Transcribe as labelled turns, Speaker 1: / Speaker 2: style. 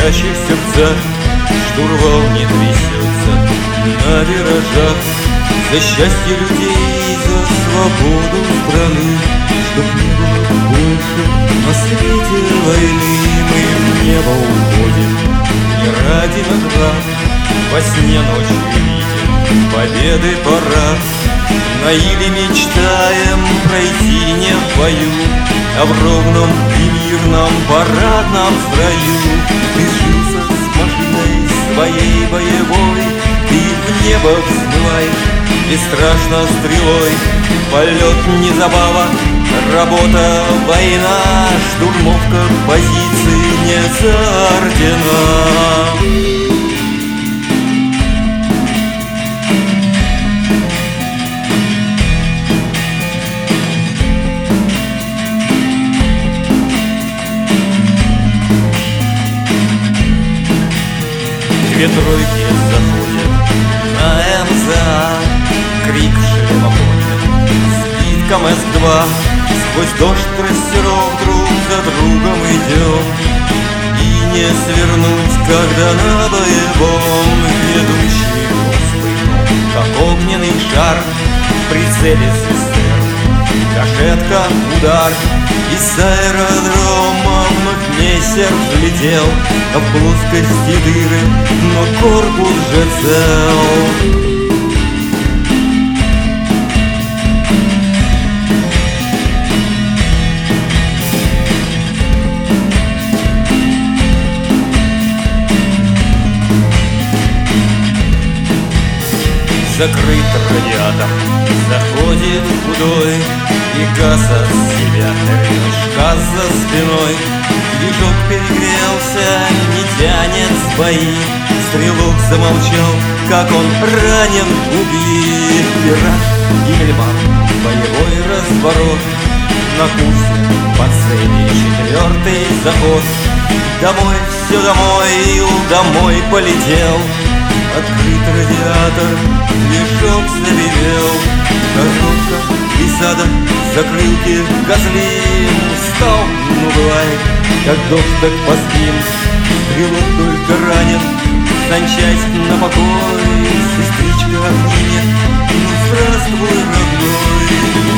Speaker 1: горящих сердцах штурвал не трясется на виражах. За счастье людей, за свободу страны, чтоб не было больше на свете войны. Мы в небо уходим не ради наград, во сне ночью видим победы парад. На иле мечтаем пройти не в бою, а в ровном и мирном парадном строю. Ты сжился с машиной своей боевой, ты в небо взмываешь бесстрашно стрелой. Полет не забава, работа война, штурмовка позиции не суждена. Две тройки заходят на МЗА, крик шлема поднят, спит КамЭЗ-2. Сквозь дождь трассеров друг за другом идем, и не свернуть, когда на боевом. Ведущий вспыхнул, как огненный шар, в прицеле СССР гашетка, удар. Из аэродрома вновь мессер взлетел, а в плоскости дыры, но корпус же цел. Закрыт радиатор, заходит худой, и газ от себя, газ за спиной. Движок перегрелся, не тянет сбои. Стрелок замолчал, как он ранен, убит. Вираж, Гиммельбах, боевой разворот. На курсе по цели 4-й заход. Домой, все домой, домой полетел. Открыт радиатор, движок заревел. Коробка и задом закрылки газлин. Стал, ну бывает, как дождь, так поспим. Стрелок только ранен, санчасть на покой. Сестричка обнимет, ну здравствуй, родной.